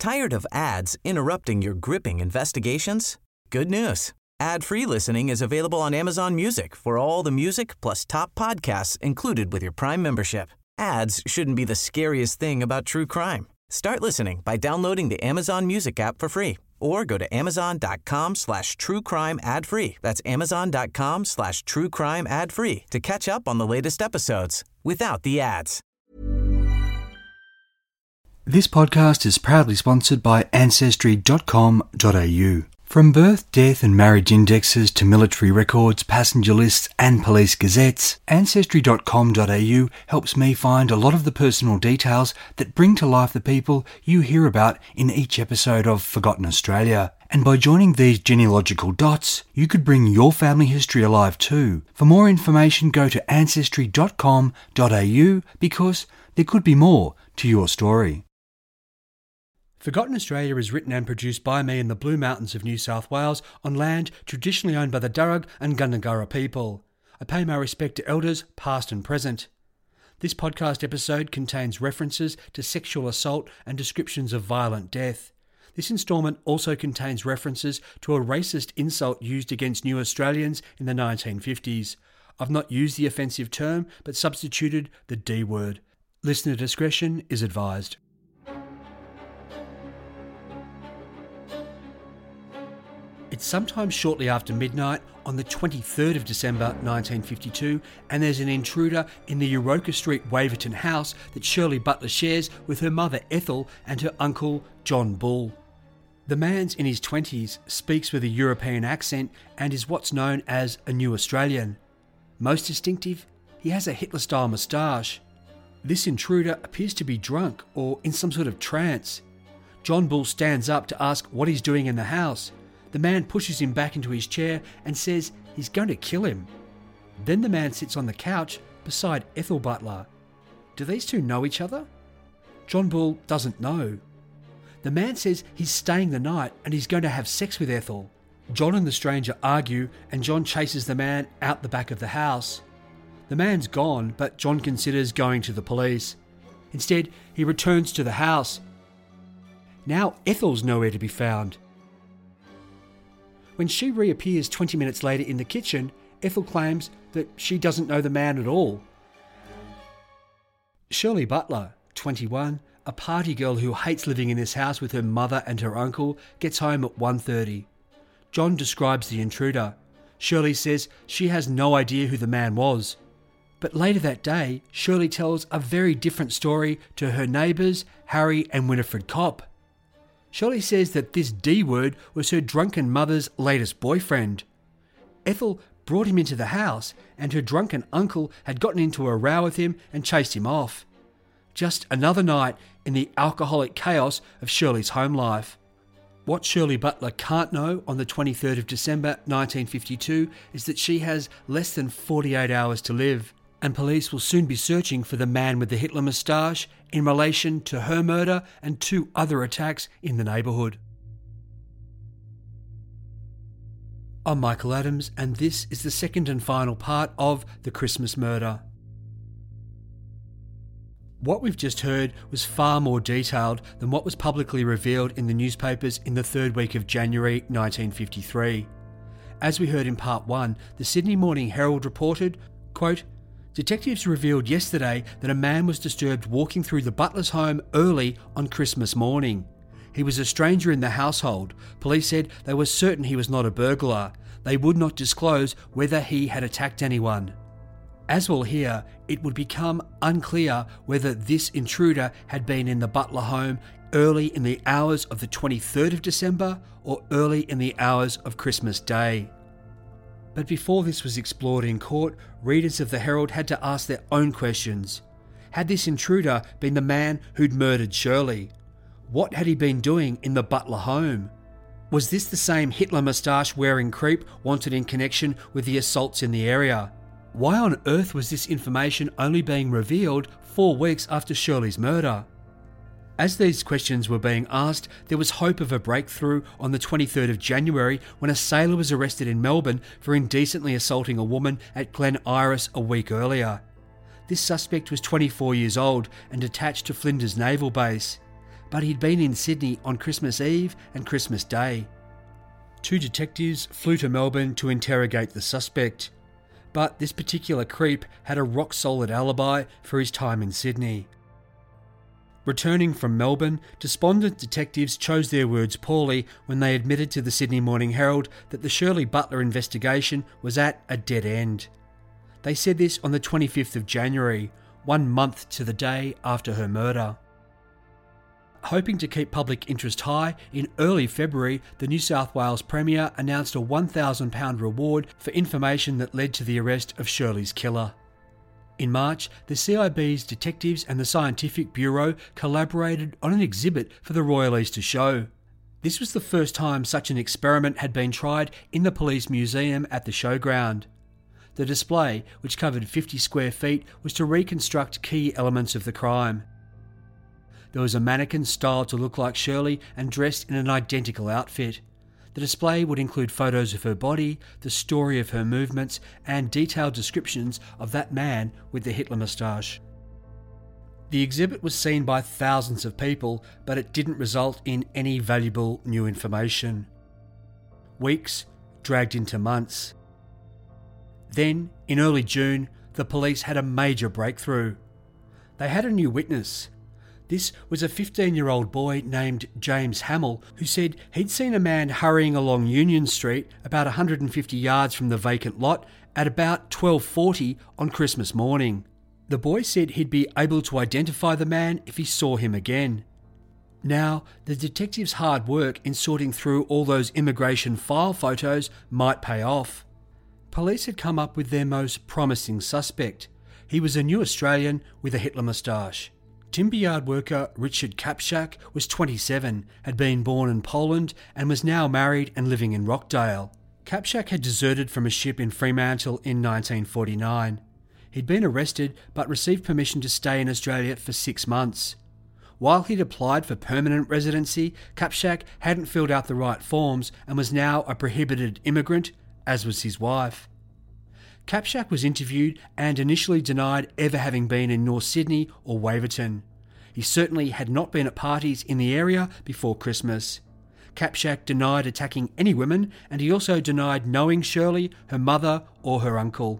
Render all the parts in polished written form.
Tired of ads interrupting your gripping investigations? Good news. Ad-free listening is available on Amazon Music for all the music plus top podcasts included with your Prime membership. Ads shouldn't be the scariest thing about true crime. Start listening by downloading the Amazon Music app for free or go to amazon.com/truecrime ad-free. That's amazon.com/truecrime ad-free to catch up on the latest episodes without the ads. This podcast is proudly sponsored by Ancestry.com.au. From birth, death and marriage indexes to military records, passenger lists and police gazettes, Ancestry.com.au helps me find a lot of the personal details that bring to life the people you hear about in each episode of Forgotten Australia. And by joining these genealogical dots, you could bring your family history alive too. For more information, go to Ancestry.com.au because there could be more to your story. Forgotten Australia is written and produced by me in the Blue Mountains of New South Wales on land traditionally owned by the Darug and Gundungurra people. I pay my respect to elders past and present. This podcast episode contains references to sexual assault and descriptions of violent death. This instalment also contains references to a racist insult used against New Australians in the 1950s. I've not used the offensive term but substituted the D word. Listener discretion is advised. It's sometime shortly after midnight on the 23rd of December 1952 and there's an intruder in the Euroka Street Waverton house that Shirley Butler shares with her mother Ethel and her uncle John Bull. The man's in his 20s, speaks with a European accent and is what's known as a New Australian. Most distinctive, he has a Hitler-style moustache. This intruder appears to be drunk or in some sort of trance. John Bull stands up to ask what he's doing in the house. The man pushes him back into his chair and says he's going to kill him. Then the man sits on the couch beside Ethel Butler. Do these two know each other? John Bull doesn't know. The man says he's staying the night and he's going to have sex with Ethel. John and the stranger argue and John chases the man out the back of the house. The man's gone, but John considers going to the police. Instead, he returns to the house. Now Ethel's nowhere to be found. When she reappears 20 minutes later in the kitchen, Ethel claims that she doesn't know the man at all. Shirley Butler, 21, a party girl who hates living in this house with her mother and her uncle, gets home at 1:30. John describes the intruder. Shirley says she has no idea who the man was. But later that day, Shirley tells a very different story to her neighbours, Harry and Winifred Kopp. Shirley says that this D word was her drunken mother's latest boyfriend. Ethel brought him into the house and her drunken uncle had gotten into a row with him and chased him off. Just another night in the alcoholic chaos of Shirley's home life. What Shirley Butler can't know on the 23rd of December 1952 is that she has less than 48 hours to live, and police will soon be searching for the man with the Hitler moustache in relation to her murder and 2 other attacks in the neighbourhood. I'm Michael Adams, and this is the second and final part of The Christmas Murder. What we've just heard was far more detailed than what was publicly revealed in the newspapers in the 3rd week of January 1953. As we heard in part 1, the Sydney Morning Herald reported, quote, "Detectives revealed yesterday that a man was disturbed walking through the Butler's home early on Christmas morning. He was a stranger in the household. Police said they were certain he was not a burglar. They would not disclose whether he had attacked anyone." As we'll hear, it would become unclear whether this intruder had been in the Butler home early in the hours of the 23rd of December or early in the hours of Christmas Day. But before this was explored in court, readers of the Herald had to ask their own questions. Had this intruder been the man who'd murdered Shirley? What had he been doing in the Butler home? Was this the same Hitler moustache-wearing creep wanted in connection with the assaults in the area? Why on earth was this information only being revealed 4 weeks after Shirley's murder? As these questions were being asked, there was hope of a breakthrough on the 23rd of January when a sailor was arrested in Melbourne for indecently assaulting a woman at Glen Iris a week earlier. This suspect was 24 years old and attached to Flinders Naval Base. but he'd been in Sydney on Christmas Eve and Christmas Day. 2 detectives flew to Melbourne to interrogate the suspect, but this particular creep had a rock-solid alibi for his time in Sydney. Returning from Melbourne, despondent detectives chose their words poorly when they admitted to the Sydney Morning Herald that the Shirley Butler investigation was at a dead end. They said this on the 25th of January, 1 month to the day after her murder. Hoping to keep public interest high, in early February, the New South Wales Premier announced a £1,000 reward for information that led to the arrest of Shirley's killer. In March, the CIB's detectives and the Scientific Bureau collaborated on an exhibit for the Royal Easter Show. This was the first time such an experiment had been tried in the Police Museum at the showground. The display, which covered 50 square feet, was to reconstruct key elements of the crime. There was a mannequin styled to look like Shirley and dressed in an identical outfit. The display would include photos of her body, the story of her movements, and detailed descriptions of that man with the Hitler moustache. The exhibit was seen by thousands of people, but it didn't result in any valuable new information. Weeks dragged into months. Then, in early June, the police had a major breakthrough. They had a new witness. This was a 15-year-old boy named James Hamill, who said he'd seen a man hurrying along Union Street about 150 yards from the vacant lot at about 12:40 on Christmas morning. The boy said he'd be able to identify the man if he saw him again. Now, the detectives' hard work in sorting through all those immigration file photos might pay off. Police had come up with their most promising suspect. He was a new Australian with a Hitler moustache. Timber yard worker Richard Kapschak was 27, had been born in Poland and was now married and living in Rockdale. Kapschak had deserted from a ship in Fremantle in 1949. He'd been arrested but received permission to stay in Australia for 6 months. While he'd applied for permanent residency, Kapschak hadn't filled out the right forms and was now a prohibited immigrant, as was his wife. Kapschak was interviewed and initially denied ever having been in North Sydney or Waverton. He certainly had not been at parties in the area before Christmas. Kapschak denied attacking any women, and he also denied knowing Shirley, her mother or her uncle.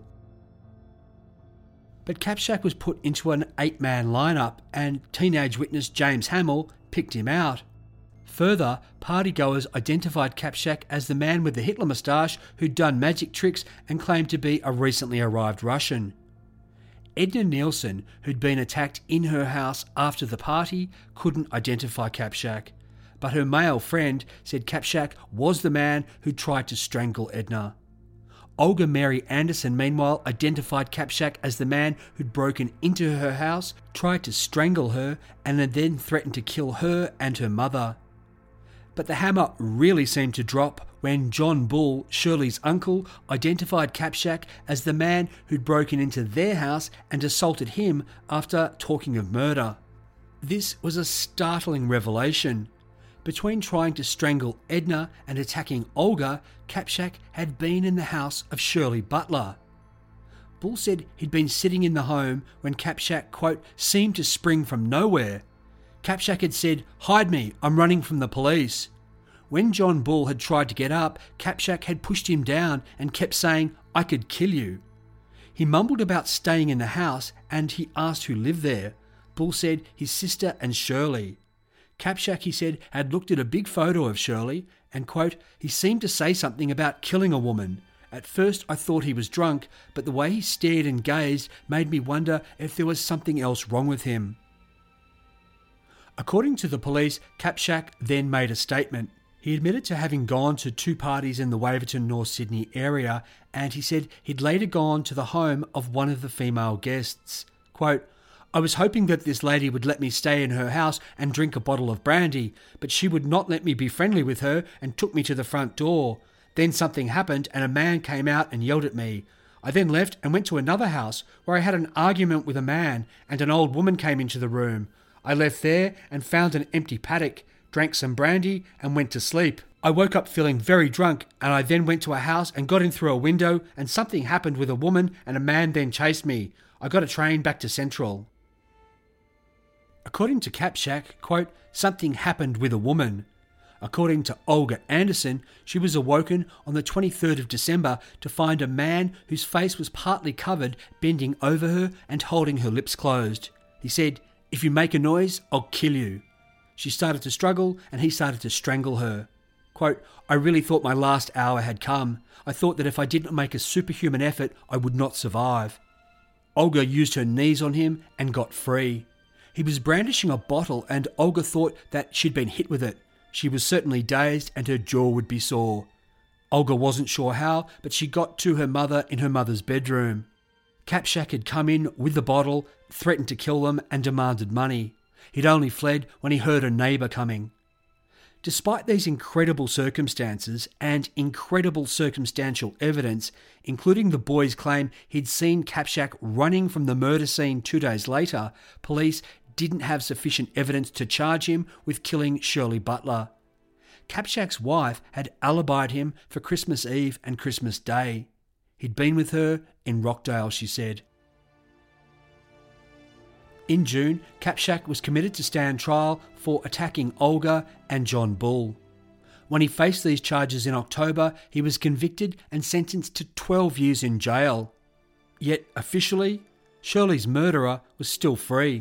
But Kapschak was put into an 8-man lineup and teenage witness James Hamill picked him out. Further, partygoers identified Kapschak as the man with the Hitler moustache who'd done magic tricks and claimed to be a recently arrived Russian. Edna Nielsen, who'd been attacked in her house after the party, couldn't identify Kapschak, but her male friend said Kapschak was the man who tried to strangle Edna. Olga Mary Anderson, meanwhile, identified Kapschak as the man who'd broken into her house, tried to strangle her, and had then threatened to kill her and her mother. But the hammer really seemed to drop when John Bull, Shirley's uncle, identified Kapschak as the man who'd broken into their house and assaulted him after talking of murder. This was a startling revelation. Between trying to strangle Edna and attacking Olga, Kapschak had been in the house of Shirley Butler. Bull said he'd been sitting in the home when Kapschak, quote, seemed to spring from nowhere. Kapschak had said, "Hide me, I'm running from the police." When John Bull had tried to get up, Kapschak had pushed him down and kept saying, "I could kill you." He mumbled about staying in the house and he asked who lived there. Bull said his sister and Shirley. Kapschak, he said, had looked at a big photo of Shirley and, quote, he seemed to say something about killing a woman. At first I thought he was drunk, but the way he stared and gazed made me wonder if there was something else wrong with him. According to the police, Kapschak then made a statement. He admitted to having gone to 2 parties in the Waverton, North Sydney area, and he said he'd later gone to the home of one of the female guests. Quote, "I was hoping that this lady would let me stay in her house and drink a bottle of brandy, but she would not let me be friendly with her and took me to the front door. Then something happened and a man came out and yelled at me. I then left and went to another house where I had an argument with a man and an old woman came into the room. I left there and found an empty paddock, drank some brandy and went to sleep. I woke up feeling very drunk and I then went to a house and got in through a window and something happened with a woman and a man then chased me. I got a train back to Central." According to Kapschak, quote, something happened with a woman. According to Olga Anderson, she was awoken on the 23rd of December to find a man whose face was partly covered bending over her and holding her lips closed. He said, "If you make a noise, I'll kill you." She started to struggle and he started to strangle her. Quote, I really thought my last hour had come. I thought that if I didn't make a superhuman effort, I would not survive. Olga used her knees on him and got free. He was brandishing a bottle and Olga thought that she'd been hit with it. She was certainly dazed and her jaw would be sore. Olga wasn't sure how, but she got to her mother in her mother's bedroom. Kapschak had come in with the bottle, threatened to kill them and demanded money. He'd only fled when he heard a neighbour coming. Despite these incredible circumstances and incredible circumstantial evidence, including the boy's claim he'd seen Kapschak running from the murder scene 2 days later, police didn't have sufficient evidence to charge him with killing Shirley Butler. Kapschak's wife had alibied him for Christmas Eve and Christmas Day. He'd been with her in Rockdale, she said. In June, Kapschak was committed to stand trial for attacking Olga and John Bull. When he faced these charges in October, he was convicted and sentenced to 12 years in jail. Yet, officially, Shirley's murderer was still free.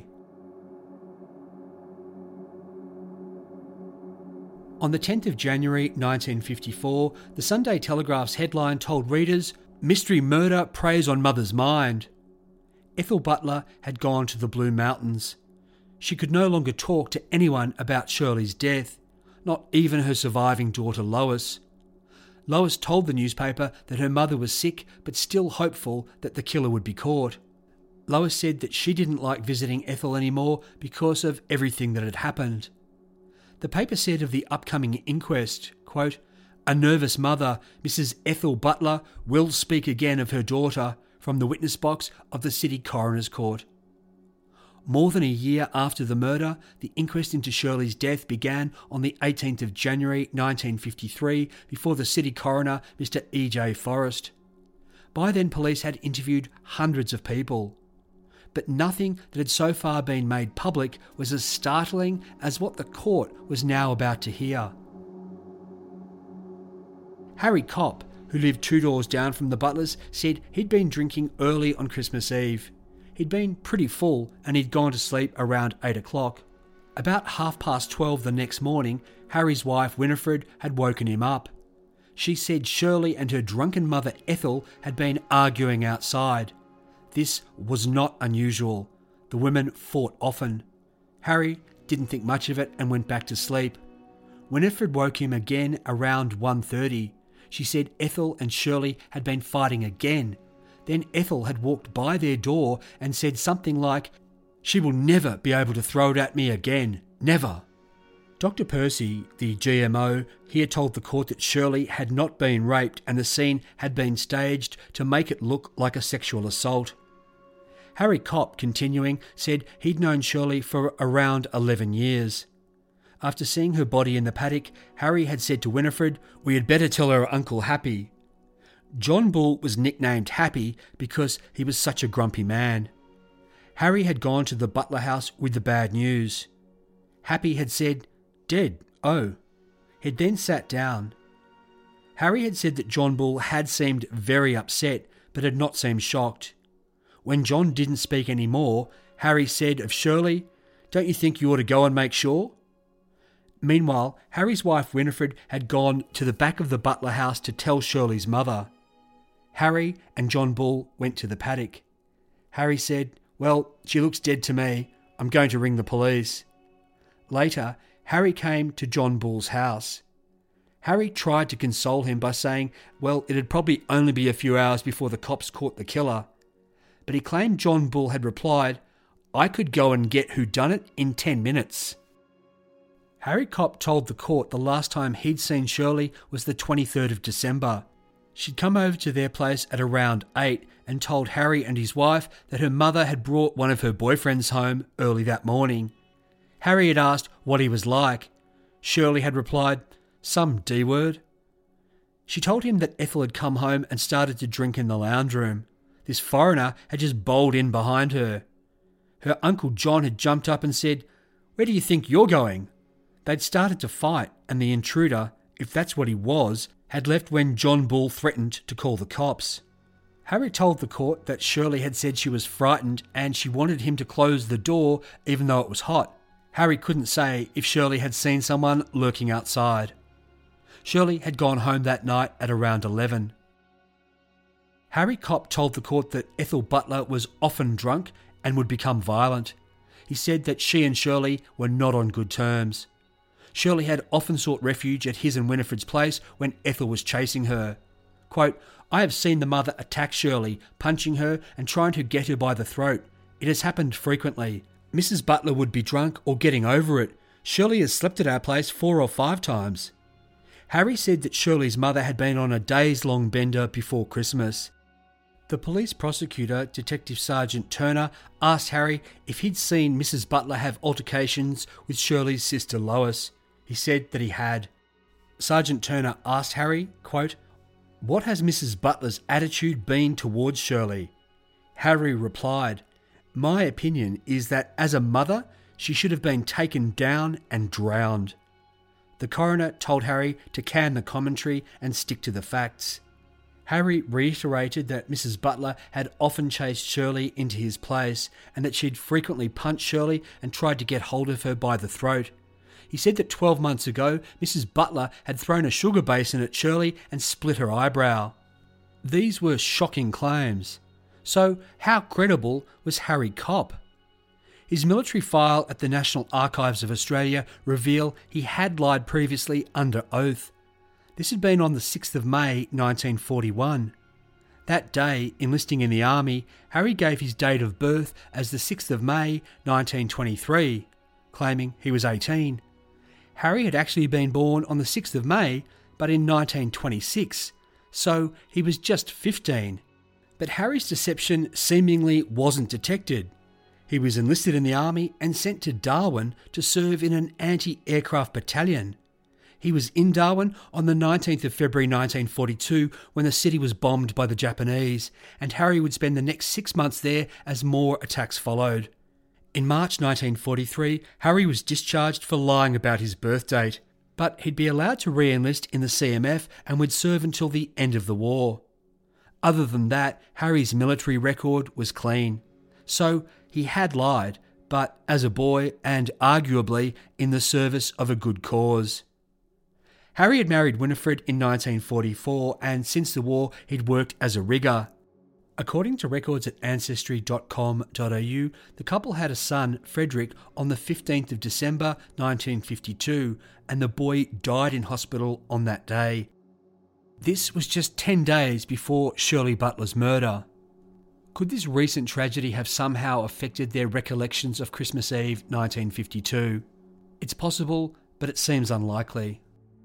On the 10th of January 1954, the Sunday Telegraph's headline told readers, "Mystery murder preys on mother's mind." Ethel Butler had gone to the Blue Mountains. She could no longer talk to anyone about Shirley's death, not even her surviving daughter Lois. Lois told the newspaper that her mother was sick but still hopeful that the killer would be caught. Lois said that she didn't like visiting Ethel anymore because of everything that had happened. The paper said of the upcoming inquest, quote, "A nervous mother, Mrs. Ethel Butler, will speak again of her daughter from the witness box of the City Coroner's Court." More than a year after the murder, the inquest into Shirley's death began on the 18th of January 1953 before the City Coroner, Mr. E.J. Forrest. By then, police had interviewed hundreds of people. But nothing that had so far been made public was as startling as what the court was now about to hear. Harry Kopp, who lived 2 doors down from the Butlers, said he'd been drinking early on Christmas Eve. He'd been pretty full and he'd gone to sleep around 8 o'clock. About 12:30 the next morning, Harry's wife Winifred had woken him up. She said Shirley and her drunken mother Ethel had been arguing outside. This was not unusual. The women fought often. Harry didn't think much of it and went back to sleep. Winifred woke him again around 1:30. She said Ethel and Shirley had been fighting again. Then Ethel had walked by their door and said something like, "She will never be able to throw it at me again. Never." Dr. Percy, the GMO, here told the court that Shirley had not been raped and the scene had been staged to make it look like a sexual assault. Harry Kopp, continuing, said he'd known Shirley for around 11 years. After seeing her body in the paddock, Harry had said to Winifred, "We had better tell her Uncle Happy." John Bull was nicknamed Happy because he was such a grumpy man. Harry had gone to the Butler house with the bad news. Happy had said, "Dead, oh." He'd then sat down. Harry had said that John Bull had seemed very upset, but had not seemed shocked. When John didn't speak any more, Harry said of Shirley, "Don't you think you ought to go and make sure?" Meanwhile, Harry's wife Winifred had gone to the back of the Butler house to tell Shirley's mother. Harry and John Bull went to the paddock. Harry said, "Well, she looks dead to me. I'm going to ring the police." Later, Harry came to John Bull's house. Harry tried to console him by saying, well, it'd probably only be a few hours before the cops caught the killer. But he claimed John Bull had replied, "I could go and get whodunit in 10 minutes. Harry Kopp told the court the last time he'd seen Shirley was the 23rd of December. She'd come over to their place at around 8 and told Harry and his wife that her mother had brought one of her boyfriends home early that morning. Harry had asked what he was like. Shirley had replied, "Some D-word." She told him that Ethel had come home and started to drink in the lounge room. This foreigner had just bowled in behind her. Her Uncle John had jumped up and said, "Where do you think you're going?" They'd started to fight, and the intruder, if that's what he was, had left when John Bull threatened to call the cops. Harry told the court that Shirley had said she was frightened and she wanted him to close the door even though it was hot. Harry couldn't say if Shirley had seen someone lurking outside. Shirley had gone home that night at around 11. Harry Kopp told the court that Ethel Butler was often drunk and would become violent. He said that she and Shirley were not on good terms. Shirley had often sought refuge at his and Winifred's place when Ethel was chasing her. Quote, "I have seen the mother attack Shirley, punching her and trying to get her by the throat. It has happened frequently. Mrs. Butler would be drunk or getting over it. Shirley has slept at our place 4 or 5 times. Harry said that Shirley's mother had been on a days-long bender before Christmas. The police prosecutor, Detective Sergeant Turner, asked Harry if he'd seen Mrs. Butler have altercations with Shirley's sister Lois. He said that he had. Sergeant Turner asked Harry, quote, "What has Mrs. Butler's attitude been towards Shirley?" Harry replied, "My opinion is that as a mother, she should have been taken down and drowned." The coroner told Harry to can the commentary and stick to the facts. Harry reiterated that Mrs. Butler had often chased Shirley into his place and that she'd frequently punched Shirley and tried to get hold of her by the throat. He said that 12 months ago, Mrs. Butler had thrown a sugar basin at Shirley and split her eyebrow. These were shocking claims. So how credible was Harry Kopp? His military file at the National Archives of Australia reveal he had lied previously under oath. This had been on the 6th of May 1941. That day, enlisting in the army, Harry gave his date of birth as the 6th of May 1923, claiming he was 18. Harry had actually been born on the 6th of May, but in 1926, so he was just 15. But Harry's deception seemingly wasn't detected. He was enlisted in the army and sent to Darwin to serve in an anti-aircraft battalion. He was in Darwin on the 19th of February 1942 when the city was bombed by the Japanese, and Harry would spend the next 6 months there as more attacks followed. In March 1943, Harry was discharged for lying about his birth date, but he'd be allowed to re-enlist in the CMF and would serve until the end of the war. Other than that, Harry's military record was clean. So he had lied, but as a boy and arguably in the service of a good cause. Harry had married Winifred in 1944 and since the war he'd worked as a rigger. According to records at ancestry.com.au, the couple had a son, Frederick, on the 15th of December 1952 and the boy died in hospital on that day. This was just 10 days before Shirley Butler's murder. Could this recent tragedy have somehow affected their recollections of Christmas Eve 1952? It's possible, but it seems unlikely.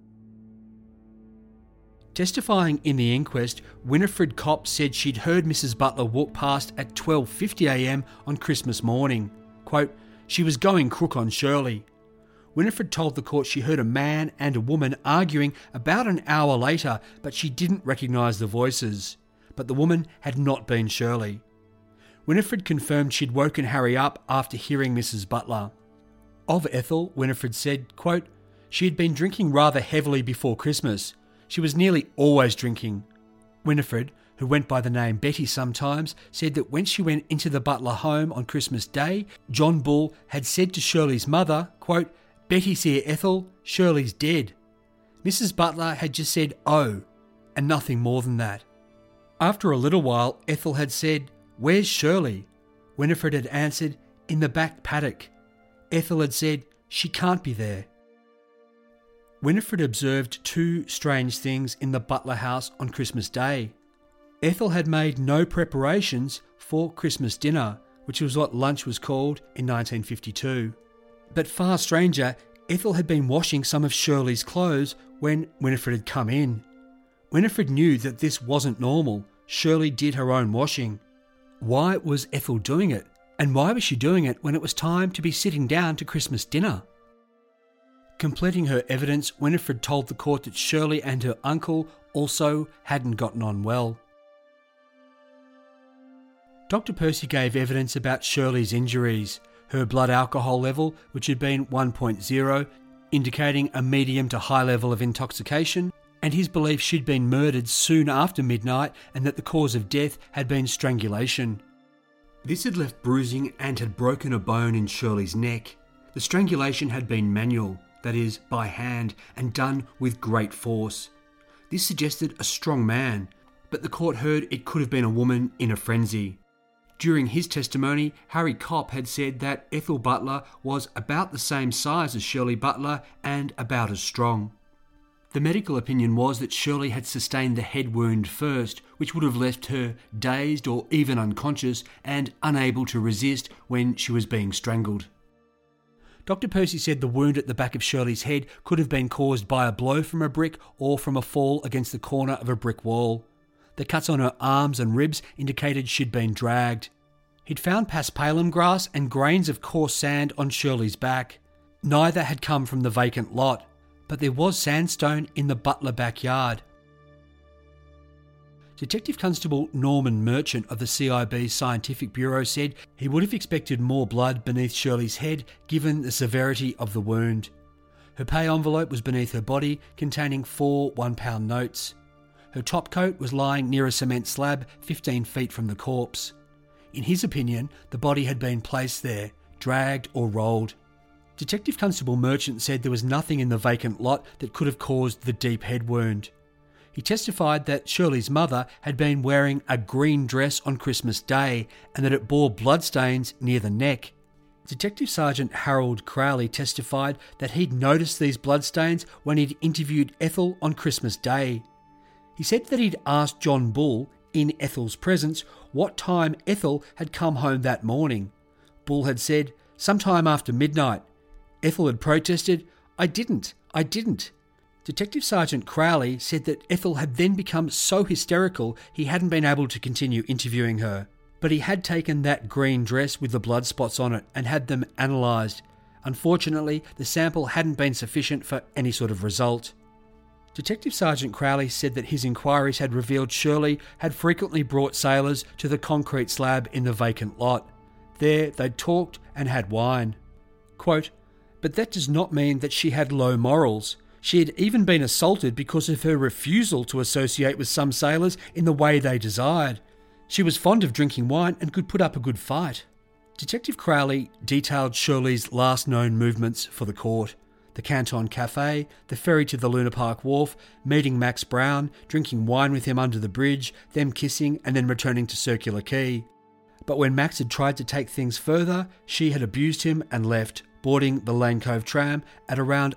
Testifying in the inquest, Winifred Kopp said she'd heard Mrs. Butler walk past at 12:50 a.m. on Christmas morning. Quote, "She was going crook on Shirley." Winifred told the court she heard a man and a woman arguing about an hour later, but she didn't recognise the voices. But the woman had not been Shirley. Winifred confirmed she'd woken Harry up after hearing Mrs. Butler. Of Ethel, Winifred said, quote, "She had been drinking rather heavily before Christmas. She was nearly always drinking." Winifred, who went by the name Betty sometimes, said that when she went into the Butler home on Christmas Day, John Bull had said to Shirley's mother, quote, "Betty's here, Ethel, Shirley's dead." Mrs. Butler had just said, "Oh," and nothing more than that. After a little while, Ethel had said, "Where's Shirley?" Winifred had answered, "In the back paddock." Ethel had said, "She can't be there." Winifred observed 2 strange things in the Butler house on Christmas Day. Ethel had made no preparations for Christmas dinner, which was what lunch was called in 1952. But far stranger, Ethel had been washing some of Shirley's clothes when Winifred had come in. Winifred knew that this wasn't normal. Shirley did her own washing. Why was Ethel doing it? And why was she doing it when it was time to be sitting down to Christmas dinner? Completing her evidence, Winifred told the court that Shirley and her uncle also hadn't gotten on well. Dr. Percy gave evidence about Shirley's injuries. Her blood alcohol level, which had been 1.0, indicating a medium to high level of intoxication, and his belief she'd been murdered soon after midnight and that the cause of death had been strangulation. This had left bruising and had broken a bone in Shirley's neck. The strangulation had been manual, that is, by hand, and done with great force. This suggested a strong man, but the court heard it could have been a woman in a frenzy. During his testimony, Harry Kopp had said that Ethel Butler was about the same size as Shirley Butler and about as strong. The medical opinion was that Shirley had sustained the head wound first, which would have left her dazed or even unconscious and unable to resist when she was being strangled. Dr. Percy said the wound at the back of Shirley's head could have been caused by a blow from a brick or from a fall against the corner of a brick wall. The cuts on her arms and ribs indicated she'd been dragged. He'd found paspalum grass and grains of coarse sand on Shirley's back. Neither had come from the vacant lot, but there was sandstone in the Butler backyard. Detective Constable Norman Merchant of the CIB's Scientific Bureau said he would have expected more blood beneath Shirley's head given the severity of the wound. Her pay envelope was beneath her body, containing 4 £1 notes. Her top coat was lying near a cement slab 15 feet from the corpse. In his opinion, the body had been placed there, dragged or rolled. Detective Constable Merchant said there was nothing in the vacant lot that could have caused the deep head wound. He testified that Shirley's mother had been wearing a green dress on Christmas Day and that it bore bloodstains near the neck. Detective Sergeant Harold Crowley testified that he'd noticed these bloodstains when he'd interviewed Ethel on Christmas Day. He said that he'd asked John Bull, in Ethel's presence, what time Ethel had come home that morning. Bull had said, "Sometime after midnight." Ethel had protested, I didn't. Detective Sergeant Crowley said that Ethel had then become so hysterical he hadn't been able to continue interviewing her. But he had taken that green dress with the blood spots on it and had them analysed. Unfortunately, the sample hadn't been sufficient for any sort of result. Detective Sergeant Crowley said that his inquiries had revealed Shirley had frequently brought sailors to the concrete slab in the vacant lot. There they'd talked and had wine. Quote, "But that does not mean that she had low morals. She had even been assaulted because of her refusal to associate with some sailors in the way they desired. She was fond of drinking wine and could put up a good fight." Detective Crowley detailed Shirley's last known movements for the court. The Canton Cafe, the ferry to the Luna Park Wharf, meeting Max Brown, drinking wine with him under the bridge, them kissing and then returning to Circular Quay. But when Max had tried to take things further, she had abused him and left, boarding the Lane Cove tram at around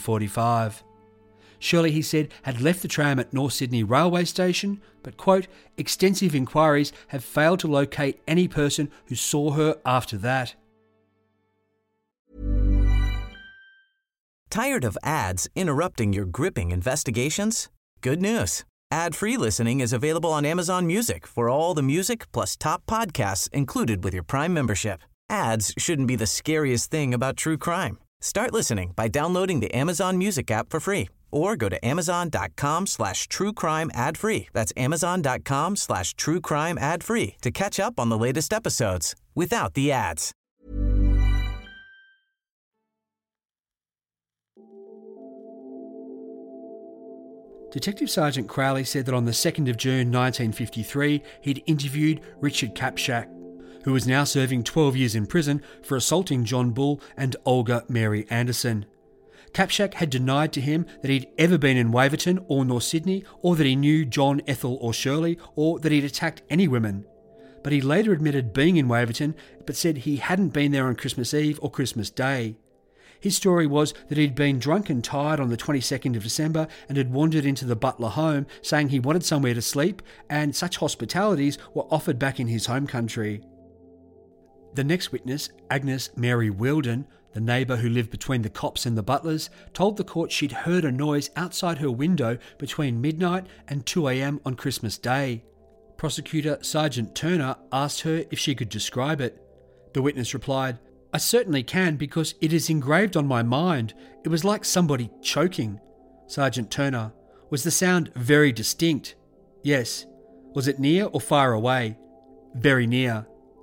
11:45. Shirley, he said, had left the tram at North Sydney Railway Station, but, quote, "extensive inquiries have failed to locate any person who saw her after that." Tired of ads interrupting your gripping investigations? Good news. Ad-free listening is available on Amazon Music for all the music plus top podcasts included with your Prime membership. Ads shouldn't be the scariest thing about true crime. Start listening by downloading the Amazon Music app for free or go to amazon.com/truecrime ad-free. That's amazon.com/truecrime ad-free to catch up on the latest episodes without the ads. Detective Sergeant Crowley said that on the 2nd of June 1953, he'd interviewed Richard Kapschak, who was now serving 12 years in prison for assaulting John Bull and Olga Mary Anderson. Kapschak had denied to him that he'd ever been in Waverton or North Sydney, or that he knew John, Ethel or Shirley, or that he'd attacked any women. But he later admitted being in Waverton, but said he hadn't been there on Christmas Eve or Christmas Day. His story was that he'd been drunk and tired on the 22nd of December and had wandered into the Butler home saying he wanted somewhere to sleep, and such hospitalities were offered back in his home country. The next witness, Agnes Mary Wilden, the neighbour who lived between the Copps and the Butlers, told the court she'd heard a noise outside her window between midnight and 2 a.m. on Christmas Day. Prosecutor Sergeant Turner asked her if she could describe it. The witness replied, "I certainly can because it is engraved on my mind. It was like somebody choking." Sergeant Turner, "Was the sound very distinct?" "Yes." "Was it near or far away?" "Very near."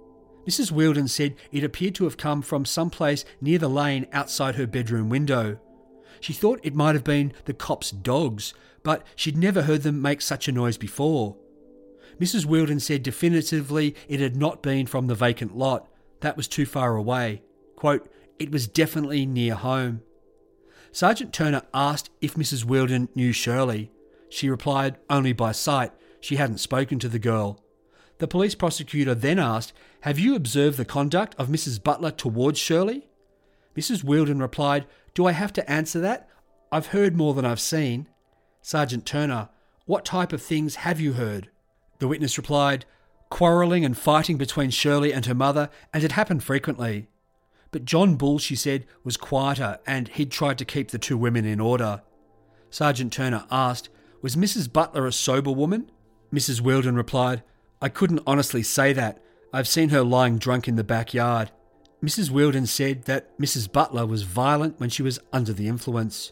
Mrs. Wheeldon said it appeared to have come from someplace near the lane outside her bedroom window. She thought it might have been the cops' dogs, but she'd never heard them make such a noise before. Mrs. Wheeldon said definitively it had not been from the vacant lot. That was too far away. Quote, "It was definitely near home." Sergeant Turner asked if Mrs. Wheeldon knew Shirley. She replied only by sight. She hadn't spoken to the girl. The police prosecutor then asked, "Have you observed the conduct of Mrs. Butler towards Shirley?" Mrs. Wheeldon replied, "Do I have to answer that? I've heard more than I've seen." Sergeant Turner, "What type of things have you heard?" The witness replied, "Quarrelling and fighting between Shirley and her mother, and it happened frequently." But John Bull, she said, was quieter and he'd tried to keep the two women in order. Sergeant Turner asked, "Was Mrs. Butler a sober woman?" Mrs. Wheeldon replied, "I couldn't honestly say that. I've seen her lying drunk in the backyard." Mrs. Wheeldon said that Mrs. Butler was violent when she was under the influence.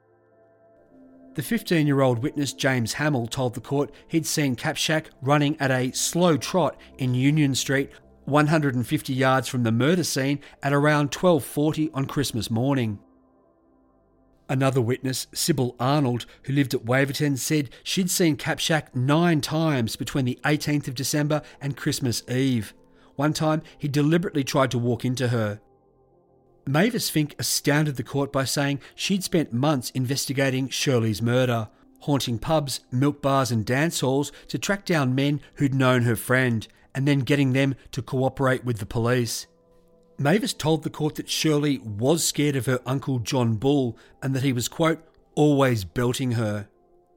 The 15-year-old witness James Hamill told the court he'd seen Kapschak running at a slow trot in Union Street, 150 yards from the murder scene at around 12:40 on Christmas morning. Another witness, Sybil Arnold, who lived at Waverton, said she'd seen Kapschak 9 times between the 18th of December and Christmas Eve. One time, he deliberately tried to walk into her. Mavis Fink astounded the court by saying she'd spent months investigating Shirley's murder, haunting pubs, milk bars and dance halls to track down men who'd known her friend, and then getting them to cooperate with the police. Mavis told the court that Shirley was scared of her uncle John Bull and that he was, quote, "always belting her."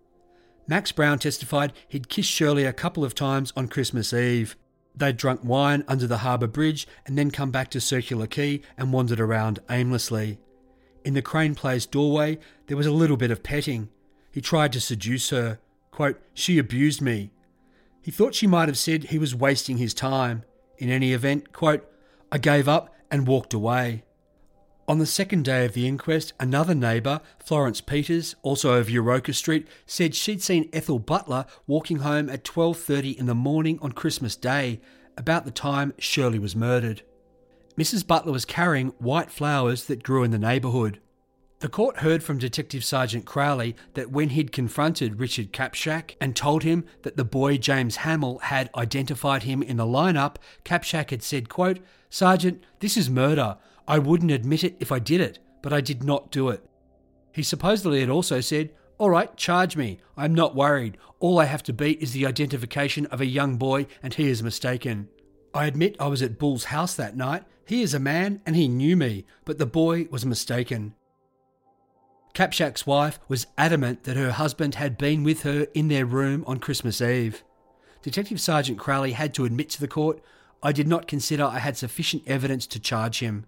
Max Brown testified he'd kissed Shirley a couple of times on Christmas Eve. They'd drunk wine under the Harbour Bridge and then come back to Circular Quay and wandered around aimlessly. In the Crane Place doorway, there was a little bit of petting. He tried to seduce her. Quote, "She abused me." He thought she might have said he was wasting his time. In any event, quote, "I gave up and walked away." On the second day of the inquest, another neighbour, Florence Peters, also of Euroka Street, said she'd seen Ethel Butler walking home at 12:30 in the morning on Christmas Day, about the time Shirley was murdered. Mrs. Butler was carrying white flowers that grew in the neighbourhood. The court heard from Detective Sergeant Crowley that when he'd confronted Richard Kapschak and told him that the boy James Hamill had identified him in the lineup, Kapschak had said, quote, "Sergeant, this is murder. I wouldn't admit it if I did it, but I did not do it." He supposedly had also said, "All right, charge me. I'm not worried. All I have to beat is the identification of a young boy and he is mistaken. I admit I was at Bull's house that night. He is a man and he knew me, but the boy was mistaken." Kapschak's wife was adamant that her husband had been with her in their room on Christmas Eve. Detective Sergeant Crowley had to admit to the court, "I did not consider I had sufficient evidence to charge him."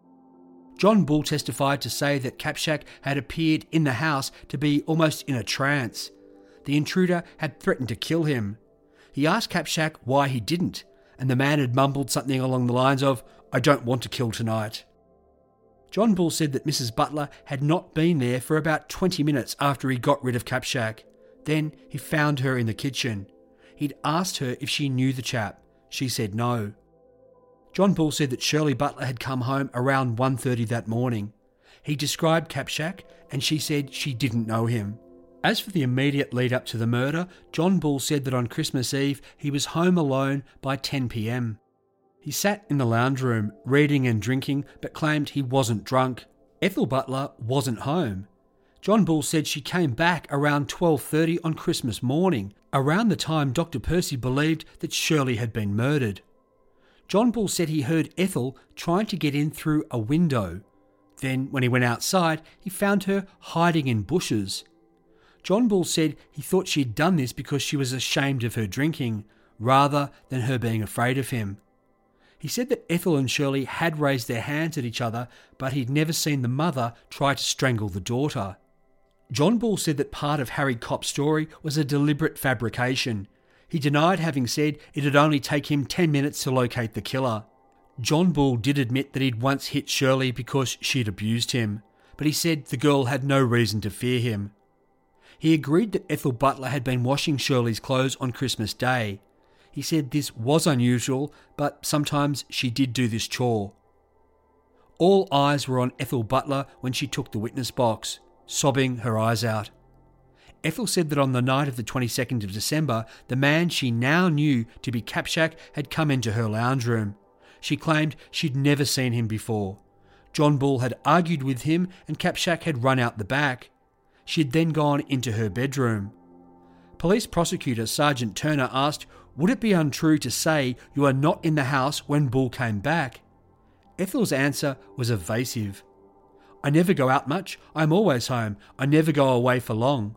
John Bull testified to say that Kapschak had appeared in the house to be almost in a trance. The intruder had threatened to kill him. He asked Kapschak why he didn't, and the man had mumbled something along the lines of, "I don't want to kill tonight." John Bull said that Mrs. Butler had not been there for about 20 minutes after he got rid of Kapschak. Then he found her in the kitchen. He'd asked her if she knew the chap. She said no. John Bull said that Shirley Butler had come home around 1:30 that morning. He described Kapschak and she said she didn't know him. As for the immediate lead up to the murder, John Bull said that on Christmas Eve he was home alone by 10 p.m. He sat in the lounge room, reading and drinking, but claimed he wasn't drunk. Ethel Butler wasn't home. John Bull said she came back around 12:30 on Christmas morning, around the time Dr. Percy believed that Shirley had been murdered. John Bull said he heard Ethel trying to get in through a window. Then, when he went outside, he found her hiding in bushes. John Bull said he thought she had done this because she was ashamed of her drinking, rather than her being afraid of him. He said that Ethel and Shirley had raised their hands at each other, but he'd never seen the mother try to strangle the daughter. John Bull said that part of Harry Kopp's story was a deliberate fabrication. He denied having said it'd only take him 10 minutes to locate the killer. John Bull did admit that he'd once hit Shirley because she'd abused him, but he said the girl had no reason to fear him. He agreed that Ethel Butler had been washing Shirley's clothes on Christmas Day. He said this was unusual, but sometimes she did do this chore. All eyes were on Ethel Butler when she took the witness box, sobbing her eyes out. Ethel said that on the night of the 22nd of December, the man she now knew to be Kapschak had come into her lounge room. She claimed she'd never seen him before. John Bull had argued with him and Kapschak had run out the back. She had then gone into her bedroom. Police prosecutor Sergeant Turner asked, "Would it be untrue to say you are not in the house when Bull came back?" Ethel's answer was evasive. "I never go out much. I'm always home. I never go away for long."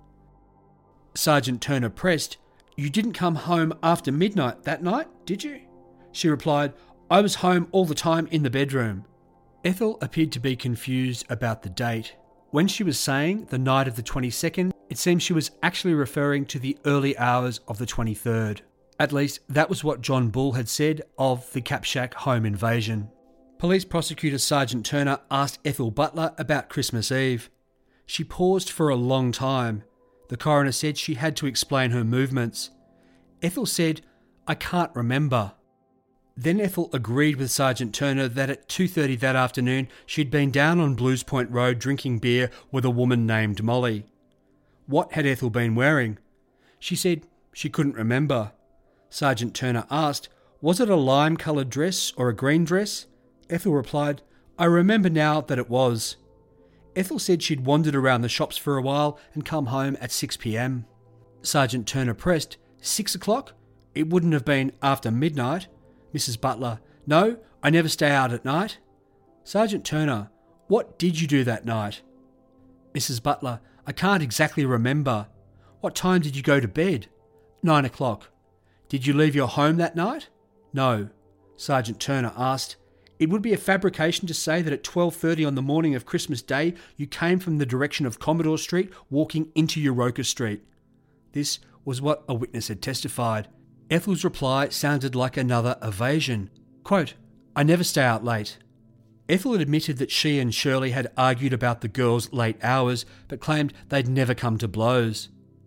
Sergeant Turner pressed, "You didn't come home after midnight that night, did you?" She replied, "I was home all the time in the bedroom." Ethel appeared to be confused about the date. When she was saying the night of the 22nd, it seemed she was actually referring to the early hours of the 23rd. At least, that was what John Bull had said of the Kapschak home invasion. Police prosecutor Sergeant Turner asked Ethel Butler about Christmas Eve. She paused for a long time. The coroner said she had to explain her movements. Ethel said, "I can't remember." Then Ethel agreed with Sergeant Turner that at 2:30 that afternoon she'd been down on Blues Point Road drinking beer with a woman named Molly. What had Ethel been wearing? She said she couldn't remember. Sergeant Turner asked, "Was it a lime-coloured dress or a green dress?" Ethel replied, "I remember now that it was." Ethel said she'd wandered around the shops for a while and come home at 6 p.m. Sergeant Turner pressed, 6 o'clock? It wouldn't have been after midnight. Mrs. Butler, "No, I never stay out at night." Sergeant Turner, "What did you do that night?" Mrs. Butler, "I can't exactly remember." "What time did you go to bed?" 9 o'clock. "Did you leave your home that night?" "No." Sergeant Turner asked, "It would be a fabrication to say that at 12:30 on the morning of Christmas Day you came from the direction of Commodore Street walking into Euroka Street." This was what a witness had testified. Ethel's reply sounded like another evasion. Quote, "I never stay out late." Ethel had admitted that she and Shirley had argued about the girls' late hours, but claimed they'd never come to blows.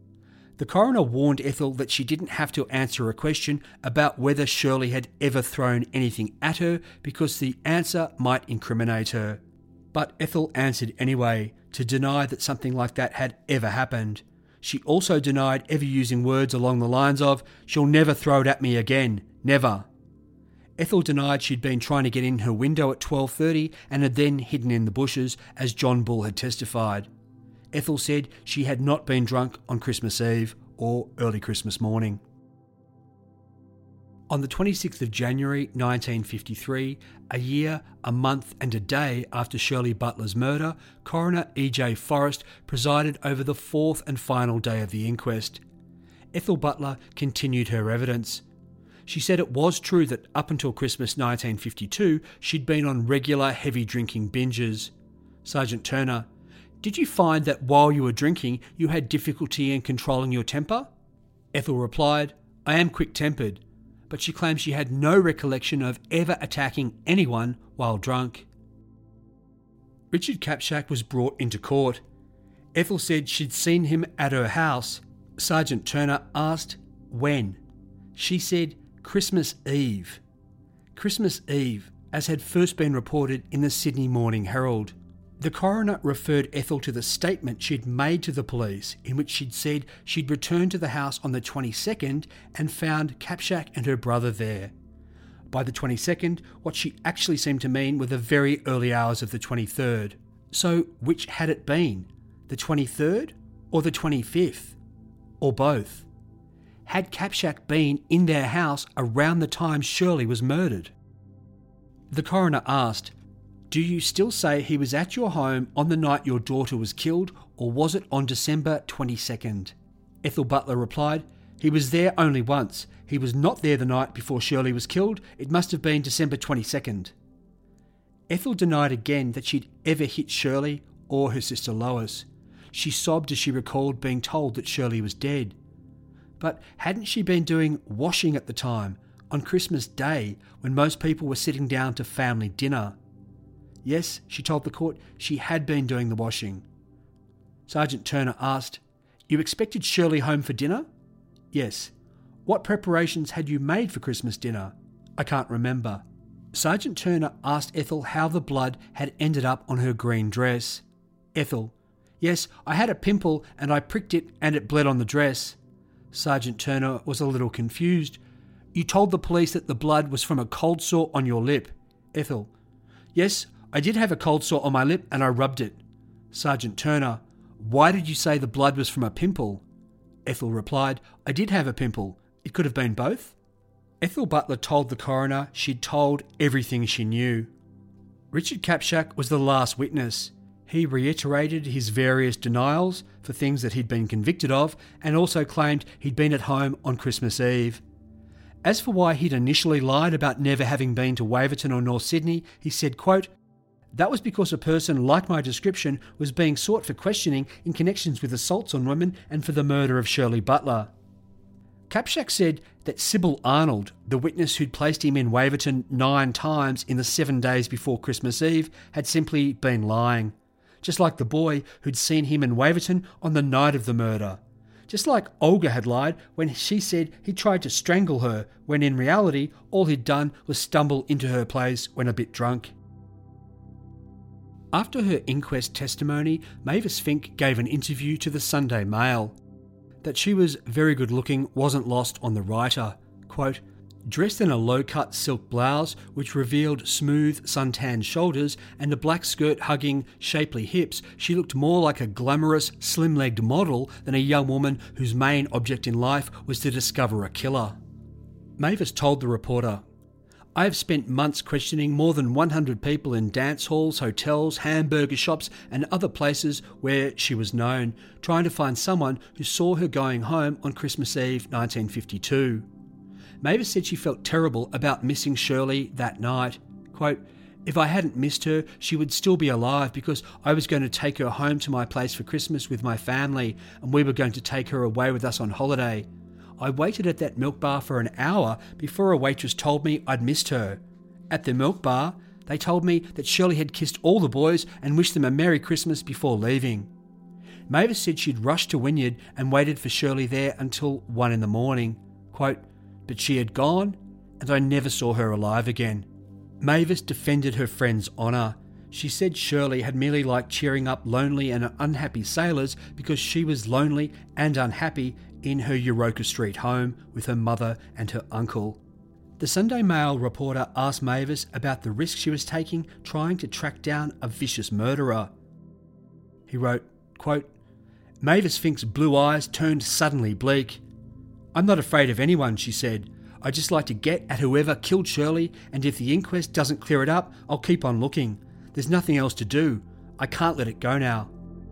The coroner warned Ethel that she didn't have to answer a question about whether Shirley had ever thrown anything at her because the answer might incriminate her. But Ethel answered anyway, to deny that something like that had ever happened. She also denied ever using words along the lines of, "She'll never throw it at me again, never." Ethel denied she'd been trying to get in her window at 12:30 and had then hidden in the bushes, as John Bull had testified. Ethel said she had not been drunk on Christmas Eve or early Christmas morning. On the 26th of January 1953, a year, a month and a day after Shirley Butler's murder, Coroner E.J. Forrest presided over the fourth and final day of the inquest. Ethel Butler continued her evidence. She said it was true that up until Christmas 1952, she'd been on regular heavy drinking binges. Sergeant Turner, "Did you find that while you were drinking, you had difficulty in controlling your temper?" Ethel replied, "I am quick-tempered," but she claims she had no recollection of ever attacking anyone while drunk. Richard Kapschak was brought into court. Ethel said she'd seen him at her house. Sergeant Turner asked when. She said Christmas Eve. Christmas Eve, as had first been reported in the Sydney Morning Herald. The coroner referred Ethel to the statement she'd made to the police in which she'd said she'd returned to the house on the 22nd and found Kapschak and her brother there. By the 22nd, what she actually seemed to mean were the very early hours of the 23rd. So which had it been? The 23rd or the 25th? Or both? Had Kapschak been in their house around the time Shirley was murdered? The coroner asked, "Do you still say he was at your home on the night your daughter was killed, or was it on December 22nd? Ethel Butler replied, "He was there only once. He was not there the night before Shirley was killed. It must have been December 22nd. Ethel denied again that she'd ever hit Shirley or her sister Lois. She sobbed as she recalled being told that Shirley was dead. But hadn't she been doing washing at the time, on Christmas Day, when most people were sitting down to family dinner? Yes, she told the court, she had been doing the washing. Sergeant Turner asked, "You expected Shirley home for dinner?" "Yes." What preparations had you made for Christmas dinner? I can't remember. Sergeant Turner asked Ethel how the blood had ended up on her green dress. Ethel: Yes, I had a pimple and I pricked it and it bled on the dress. Sergeant Turner was a little confused. You told the police that the blood was from a cold sore on your lip. Ethel: Yes, I did have a cold sore on my lip and I rubbed it. Sergeant Turner: Why did you say the blood was from a pimple? Ethel replied, I did have a pimple. It could have been both. Ethel Butler told the coroner she'd told everything she knew. Richard Kapschak was the last witness. He reiterated his various denials for things that he'd been convicted of and also claimed he'd been at home on Christmas Eve. As for why he'd initially lied about never having been to Waverton or North Sydney, he said, quote, That was because a person like my description was being sought for questioning in connections with assaults on women and for the murder of Shirley Butler. Kapschak said that Sybil Arnold, the witness who'd placed him in Waverton 9 times in the 7 days before Christmas Eve, had simply been lying. Just like the boy who'd seen him in Waverton on the night of the murder. Just like Olga had lied when she said he tried to strangle her, when in reality all he'd done was stumble into her place when a bit drunk. After her inquest testimony, Mavis Fink gave an interview to the Sunday Mail. That she was very good looking wasn't lost on the writer. Quote, Dressed in a low-cut silk blouse which revealed smooth, suntanned shoulders and a black skirt hugging shapely hips, she looked more like a glamorous, slim-legged model than a young woman whose main object in life was to discover a killer. Mavis told the reporter, I have spent months questioning more than 100 people in dance halls, hotels, hamburger shops and other places where she was known, trying to find someone who saw her going home on Christmas Eve 1952. Mavis said she felt terrible about missing Shirley that night. Quote, If I hadn't missed her, she would still be alive because I was going to take her home to my place for Christmas with my family and we were going to take her away with us on holiday. I waited at that milk bar for an hour before a waitress told me I'd missed her. At the milk bar, they told me that Shirley had kissed all the boys and wished them a Merry Christmas before leaving. Mavis said she'd rushed to Wynyard and waited for Shirley there until 1 a.m. Quote, But she had gone and I never saw her alive again. Mavis defended her friend's honour. She said Shirley had merely liked cheering up lonely and unhappy sailors because she was lonely and unhappy in her Euroka Street home with her mother and her uncle. The Sunday Mail reporter asked Mavis about the risk she was taking trying to track down a vicious murderer. He wrote, quote, Mavis Fink's blue eyes turned suddenly bleak. I'm not afraid of anyone, she said. I just like to get at whoever killed Shirley, and if the inquest doesn't clear it up, I'll keep on looking. There's nothing else to do. I can't let it go now.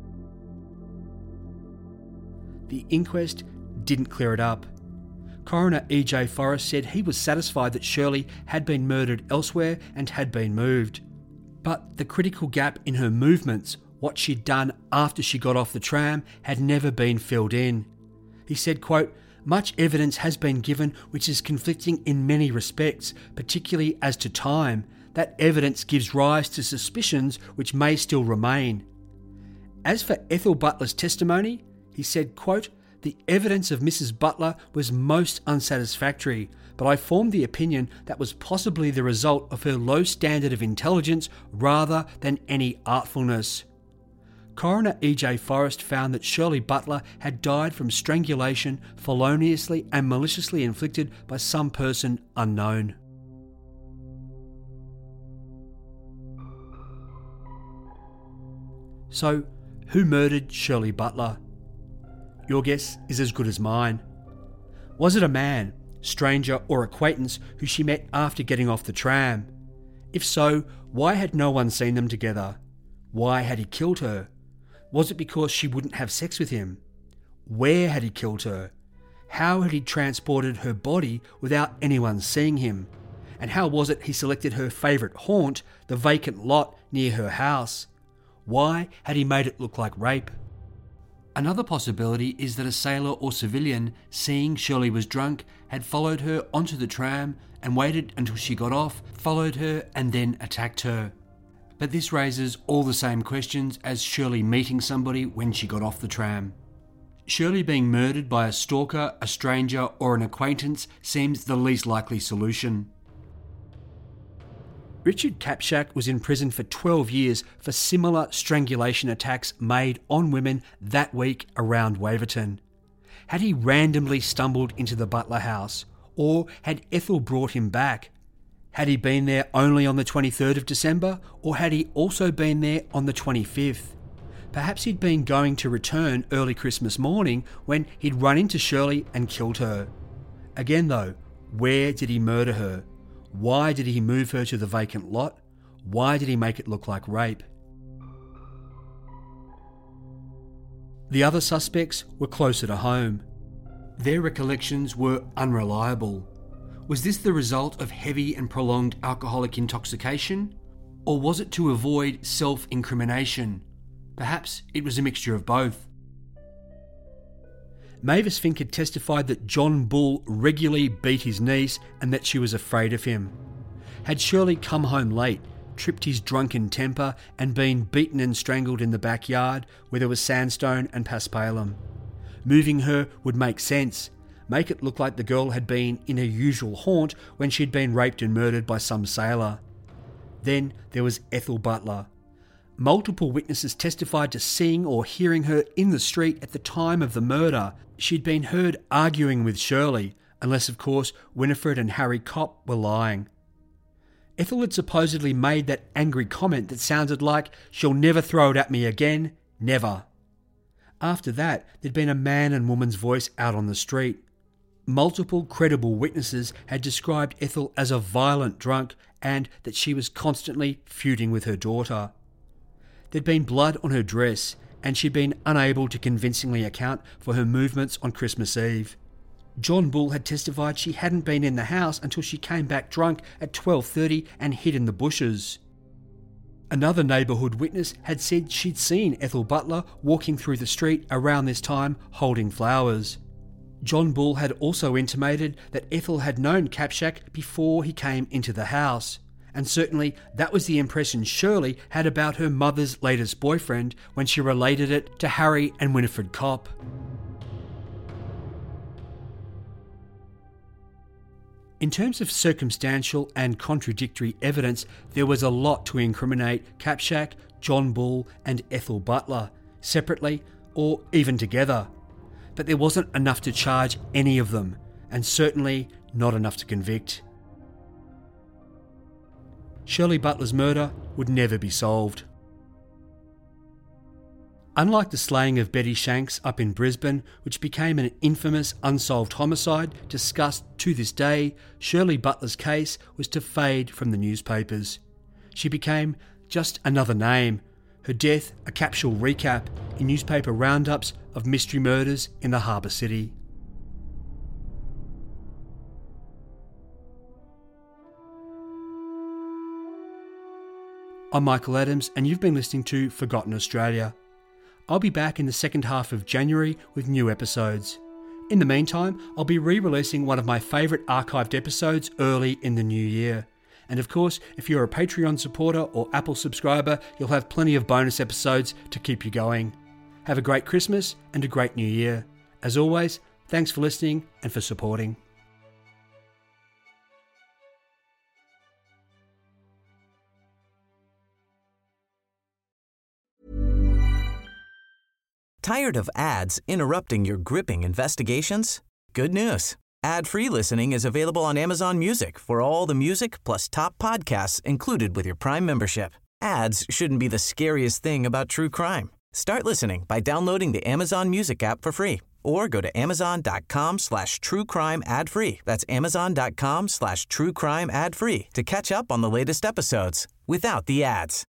The inquest didn't clear it up. Coroner E.J. Forrest said he was satisfied that Shirley had been murdered elsewhere and had been moved. But the critical gap in her movements, what she'd done after she got off the tram, had never been filled in. He said, quote, Much evidence has been given which is conflicting in many respects, particularly as to time. That evidence gives rise to suspicions which may still remain. As for Ethel Butler's testimony, he said, quote, The evidence of Mrs. Butler was most unsatisfactory, but I formed the opinion that was possibly the result of her low standard of intelligence rather than any artfulness. Coroner E.J. Forrest found that Shirley Butler had died from strangulation feloniously and maliciously inflicted by some person unknown. So, who murdered Shirley Butler? Your guess is as good as mine. Was it a man, stranger or acquaintance who she met after getting off the tram? If so, why had no one seen them together? Why had he killed her? Was it because she wouldn't have sex with him? Where had he killed her? How had he transported her body without anyone seeing him? And how was it he selected her favourite haunt, the vacant lot near her house? Why had he made it look like rape? Another possibility is that a sailor or civilian, seeing Shirley was drunk, had followed her onto the tram and waited until she got off, followed her and then attacked her. But this raises all the same questions as Shirley meeting somebody when she got off the tram. Shirley being murdered by a stalker, a stranger, or an acquaintance seems the least likely solution. Richard Kapschak was in prison for 12 years for similar strangulation attacks made on women that week around Waverton. Had he randomly stumbled into the Butler house, or had Ethel brought him back? Had he been there only on the 23rd of December, or had he also been there on the 25th? Perhaps he'd been going to return early Christmas morning when he'd run into Shirley and killed her. Again though, where did he murder her? Why did he move her to the vacant lot? Why did he make it look like rape? The other suspects were closer to home. Their recollections were unreliable. Was this the result of heavy and prolonged alcoholic intoxication? Or was it to avoid self-incrimination? Perhaps it was a mixture of both. Mavis Fink had testified that John Bull regularly beat his niece and that she was afraid of him. Had Shirley come home late, tripped his drunken temper and been beaten and strangled in the backyard where there was sandstone and paspalum? Moving her would make sense, make it look like the girl had been in her usual haunt when she'd been raped and murdered by some sailor. Then there was Ethel Butler. Multiple witnesses testified to seeing or hearing her in the street at the time of the murder. She'd been heard arguing with Shirley, unless of course Winifred and Harry Kopp were lying. Ethel had supposedly made that angry comment that sounded like, "She'll never throw it at me again, never." After that, there'd been a man and woman's voice out on the street. Multiple credible witnesses had described Ethel as a violent drunk and that she was constantly feuding with her daughter. There'd been blood on her dress, and she'd been unable to convincingly account for her movements on Christmas Eve. John Bull had testified she hadn't been in the house until she came back drunk at 12:30 and hid in the bushes. Another neighbourhood witness had said she'd seen Ethel Butler walking through the street around this time holding flowers. John Bull had also intimated that Ethel had known Kapschak before he came into the house. And certainly that was the impression Shirley had about her mother's latest boyfriend when she related it to Harry and Winifred Kopp. In terms of circumstantial and contradictory evidence, there was a lot to incriminate Kapschak, John Bull and Ethel Butler, separately or even together. But there wasn't enough to charge any of them, and certainly not enough to convict. Shirley Butler's murder would never be solved. Unlike the slaying of Betty Shanks up in Brisbane, which became an infamous unsolved homicide discussed to this day, Shirley Butler's case was to fade from the newspapers. She became just another name, her death a capsule recap in newspaper roundups of mystery murders in the harbour city. I'm Michael Adams and you've been listening to Forgotten Australia. I'll be back in the second half of January with new episodes. In the meantime, I'll be re-releasing one of my favourite archived episodes early in the new year. And of course, if you're a Patreon supporter or Apple subscriber, you'll have plenty of bonus episodes to keep you going. Have a great Christmas and a great new year. As always, thanks for listening and for supporting. Tired of ads interrupting your gripping investigations? Good news. Ad-free listening is available on Amazon Music for all the music plus top podcasts included with your Prime membership. Ads shouldn't be the scariest thing about true crime. Start listening by downloading the Amazon Music app for free or go to amazon.com/truecrime ad-free. That's amazon.com/truecrime ad-free to catch up on the latest episodes without the ads.